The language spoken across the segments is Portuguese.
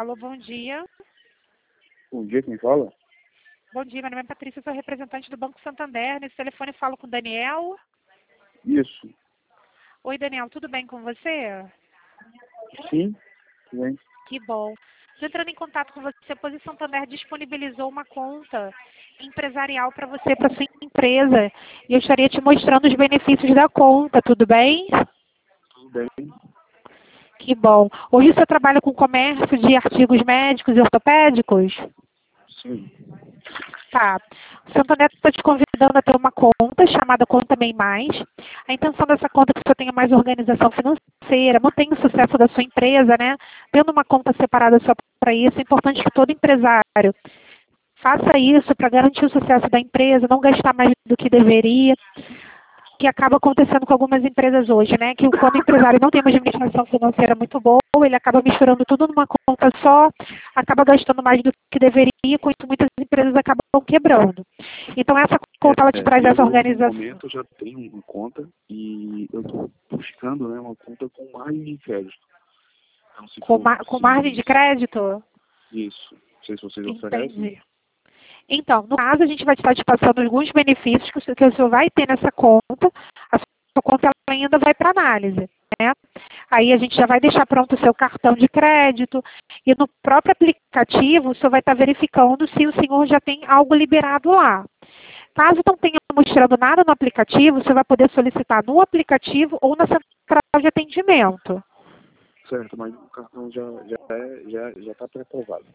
Alô, bom dia. Bom dia, quem fala? Bom dia, meu nome é Patrícia, sou representante do Banco Santander. Nesse telefone falo com o Daniel. Isso. Oi, Daniel, tudo bem com você? Sim, tudo bem. Que bom. Estou entrando em contato com você, pois o Santander disponibilizou uma conta empresarial para você, para sua empresa. E eu estaria te mostrando os benefícios da conta, tudo bem? Tudo bem. Que bom. Hoje você trabalha com comércio de artigos médicos e ortopédicos? Sim. Tá. O Santander está te convidando a ter uma conta chamada Conta Bem Mais. A intenção dessa conta é que você tenha mais organização financeira, mantenha o sucesso da sua empresa, né? Tendo uma conta separada só para isso, é importante que todo empresário faça isso para garantir o sucesso da empresa, não gastar mais do que deveria, que acaba acontecendo com algumas empresas hoje, né? Que quando o empresário não tem uma administração financeira muito boa, ele acaba misturando tudo numa conta só, acaba gastando mais do que deveria, com isso muitas empresas acabam quebrando. Então essa conta ela te traz essa No organização. momento eu já tenho uma conta e eu estou buscando, né, uma conta com margem de crédito. Então, se Com, for com possível margem de crédito? isso. Não sei se vocês oferecem. Entendi. Então, no caso, a gente vai estar te passando alguns benefícios que o senhor vai ter nessa conta. A sua conta ela ainda vai para análise, né? Aí a gente já vai deixar pronto o seu cartão de crédito e no próprio aplicativo o senhor vai estar verificando se o senhor já tem algo liberado lá. Caso não tenha mostrando nada no aplicativo, você vai poder solicitar no aplicativo ou na central de atendimento. Certo, mas o cartão já está pré-aprovado.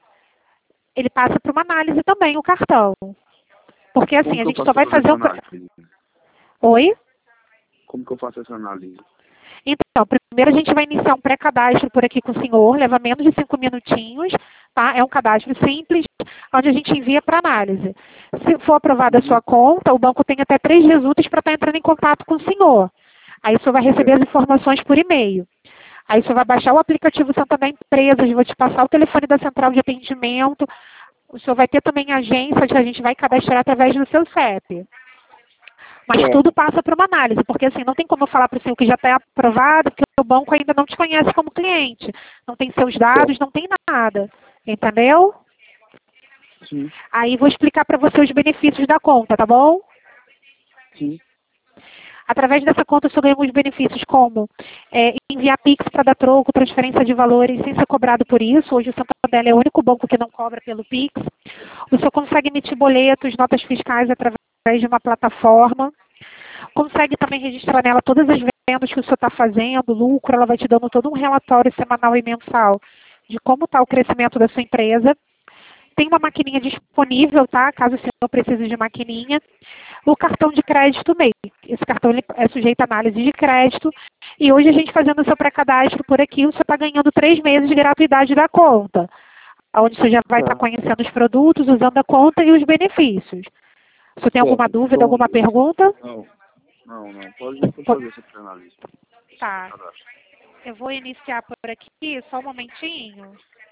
Ele passa para uma análise também, o cartão. Porque assim, Como a que eu gente faço só para vai fazer fazer essa um... análise? Oi? Como que eu faço essa análise? Então, primeiro a gente vai iniciar um pré-cadastro por aqui com o senhor, leva menos de 5 minutinhos, tá? É um cadastro simples, onde a gente envia para análise. Se for aprovada a sua conta, o banco tem até 3 dias úteis para estar entrando em contato com o senhor. Aí o senhor vai receber as informações por e-mail. Aí o senhor vai baixar o aplicativo Santander Empresas, vou te passar o telefone da central de atendimento. O senhor vai ter também agência que a gente vai cadastrar através do seu CEP. Mas tudo passa por uma análise, porque assim, não tem como eu falar para o senhor que já está aprovado, porque o banco ainda não te conhece como cliente. Não tem seus dados, não tem nada. Entendeu? Sim. Aí vou explicar para você os benefícios da conta, tá bom? Sim. Através dessa conta, o senhor ganha alguns benefícios como enviar Pix para dar troco, transferência de valores sem ser cobrado por isso. Hoje o Santander é o único banco que não cobra pelo Pix. O senhor consegue emitir boletos, notas fiscais através de uma plataforma. Consegue também registrar nela todas as vendas que o senhor está fazendo, lucro, ela vai te dando todo um relatório semanal e mensal de como está o crescimento da sua empresa. Tem uma maquininha disponível, tá? Caso o senhor precise de maquininha. O cartão de crédito MEI. Esse cartão ele é sujeito a análise de crédito. E hoje a gente fazendo o seu pré-cadastro por aqui, o senhor está ganhando 3 meses de gratuidade da conta. Onde você já vai estar conhecendo os produtos, usando a conta e os benefícios. Você tem alguma dúvida, Então, alguma pergunta? não. Pode fazer essa análise. Tá. Eu vou iniciar por aqui, só um momentinho.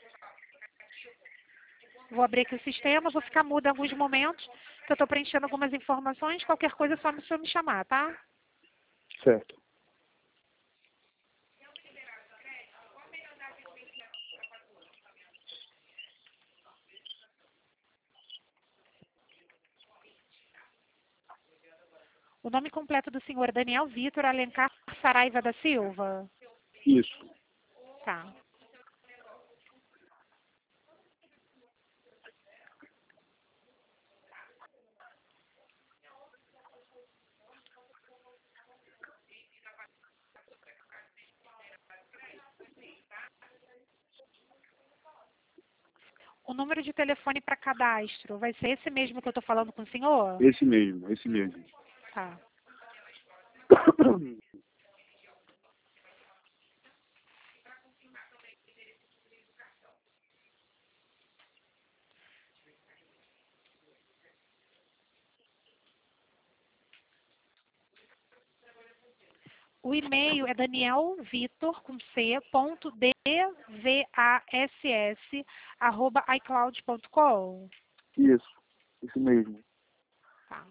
Vou abrir aqui o sistema, vou ficar muda em alguns momentos, que eu estou preenchendo algumas informações. Qualquer coisa é só o senhor me chamar, tá? Certo. O nome completo do senhor é Daniel Vitor Alencar Saraiva da Silva? Isso. Tá. O número de telefone para cadastro vai ser esse mesmo que eu estou falando com o senhor? Esse mesmo. Tá. O e-mail é danielvitor, com C, ponto dvass, @icloud.com. Isso. Esse mesmo. Tá.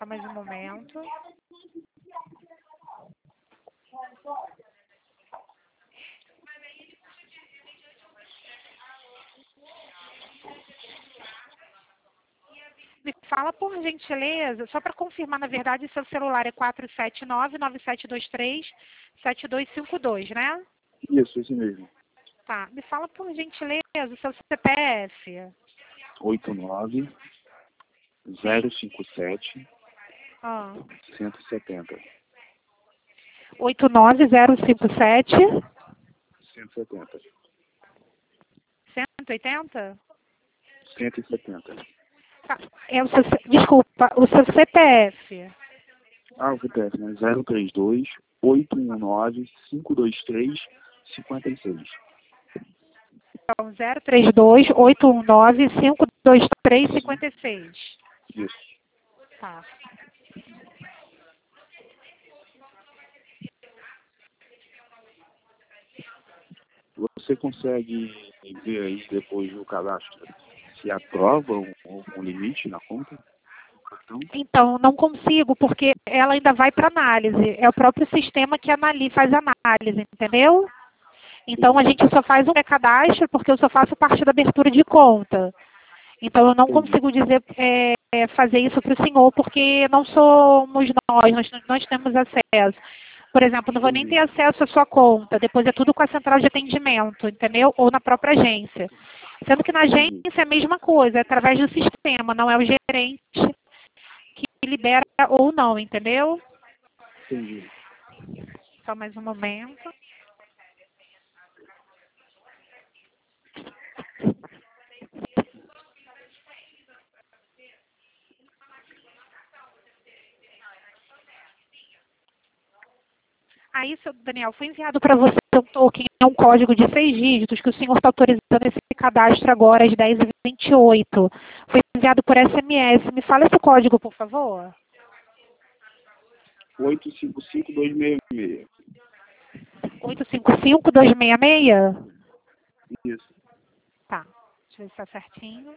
Só mais um momento. Me fala, por gentileza, só para confirmar, na verdade, seu celular é 479-9723-7252, né? Isso, esse mesmo. Tá. Me fala, por gentileza, o seu CPF. 89-057-170. Ah. 89057 170. 180? 170. Tá. Desculpa, o seu CPF. O CPF, né? 032-819-523-56. Então, 032-819-523-56. Isso. Tá. Você consegue ver aí depois do cadastro se aprova um limite na conta do cartão? Então, não consigo, porque ela ainda vai para análise. É o próprio sistema que faz análise, entendeu? Então, a gente só faz um pré-cadastro, porque eu só faço parte da abertura de conta. Então, eu não Entendi. consigo dizer, fazer isso para o senhor, porque não somos nós temos acesso. Por exemplo, não vou nem ter acesso à sua conta, depois é tudo com a central de atendimento, entendeu? Ou na própria agência. Sendo que na agência é a mesma coisa, é através do sistema, não é o gerente que libera ou não, entendeu? Entendi. Só mais um momento. Aí, seu Daniel, foi enviado para você um token, é um código de 6 dígitos que o senhor está autorizando esse cadastro agora às 10h28. Foi enviado por SMS. Me fala esse código, por favor. 855266. 855266? Isso. Tá, deixa eu ver se está certinho.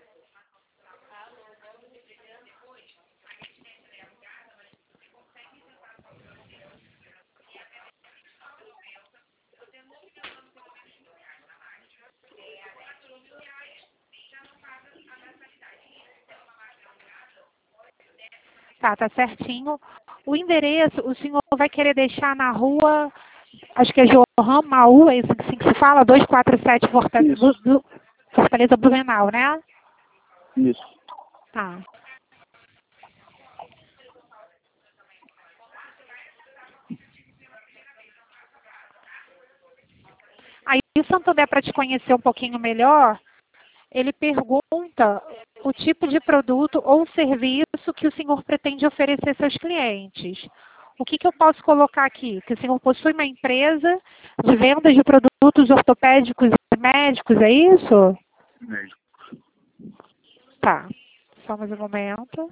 Tá certinho. O endereço, o senhor vai querer deixar na rua, acho que é Johan Maú, é isso assim que se fala, 247 Fortaleza Blumenau, né? Isso. Tá. Aí o Santander, para te conhecer um pouquinho melhor, ele pergunta o tipo de produto ou serviço que o senhor pretende oferecer aos seus clientes. O que eu posso colocar aqui? Que o senhor possui uma empresa de vendas de produtos ortopédicos e médicos, é isso? Médico. Tá. Só mais um momento.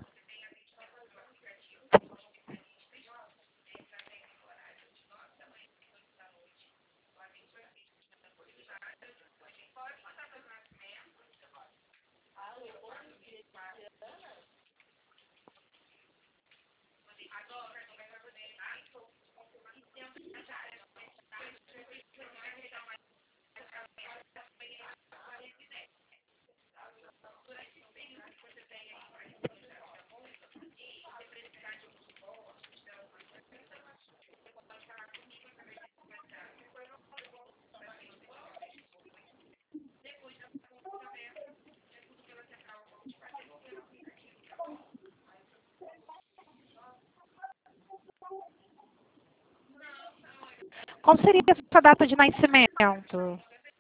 Qual seria a sua data de nascimento?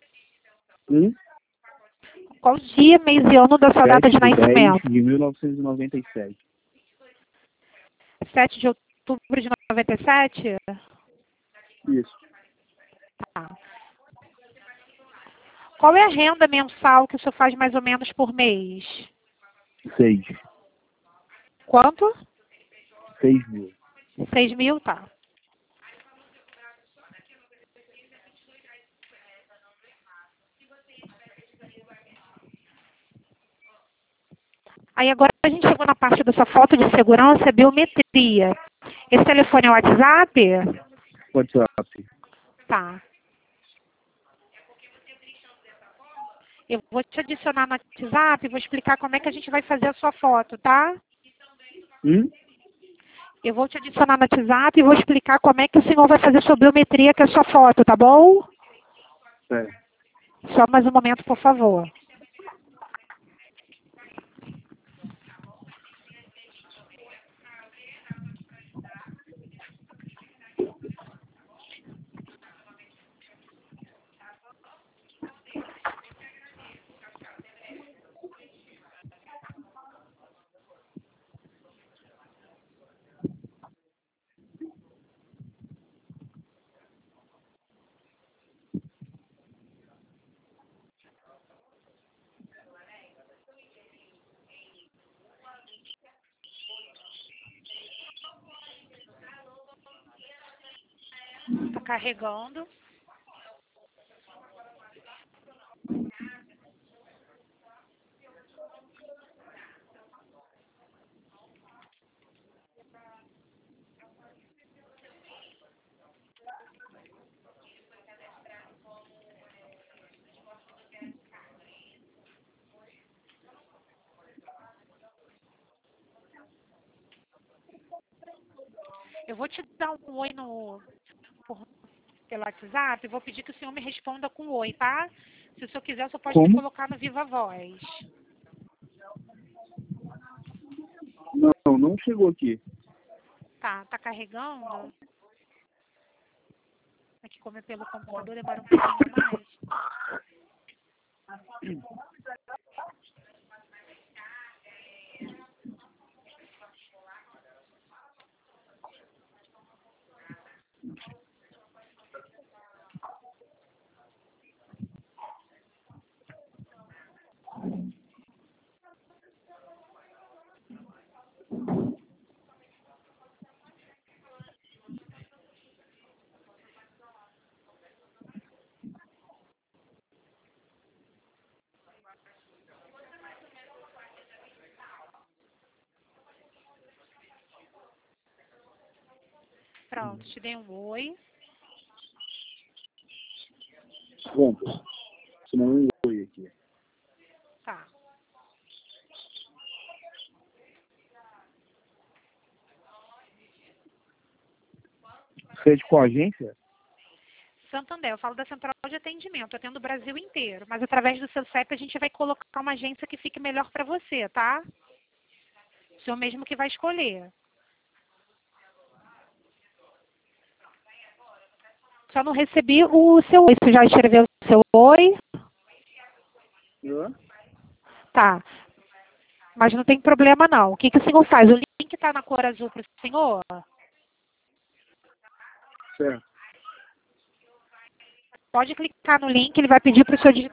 Qual dia, mês e ano da sua data de nascimento? 7/10 de 1997. 7 de outubro de 97? Isso. Tá. Qual é a renda mensal que o senhor faz mais ou menos por mês? 6. Quanto? 6 mil. 6.000, tá. Aí agora a gente segunda parte da sua foto de segurança é biometria. Esse telefone é o WhatsApp? WhatsApp. Tá. Eu vou te adicionar no WhatsApp e vou explicar como é que a gente vai fazer a sua foto, tá? Eu vou te adicionar no WhatsApp e vou explicar como é que o senhor vai fazer a sua biometria, que é a sua foto, tá bom? Certo. Só mais um momento, por favor. Está carregando. Eu vou te dar um oi pelo WhatsApp e vou pedir que o senhor me responda com oi, tá? Se o senhor quiser, o senhor pode me Como? colocar no Viva Voz. Não chegou aqui. Tá carregando? Aqui como é pelo computador, demora um pouquinho mais. Pronto, te dei um oi. Pronto. Se não oi aqui. Tá. Você é de qual agência? Santander, eu falo da central de atendimento, eu atendo o Brasil inteiro, mas através do seu CEP a gente vai colocar uma agência que fique melhor para você, tá? O senhor mesmo que vai escolher. Só não recebi o seu oi. Você já escreveu o seu oi? Tá. Mas não tem problema não. O que o senhor faz? O link está na cor azul para o senhor? Certo. Pode clicar no link, ele vai pedir para o senhor digitar